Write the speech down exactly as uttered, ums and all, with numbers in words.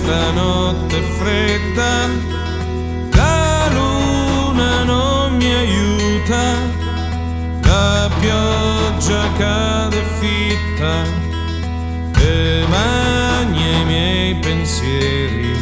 questa notte fredda, la luna non mi aiuta, la pioggia cade fitta e bagna i miei pensieri.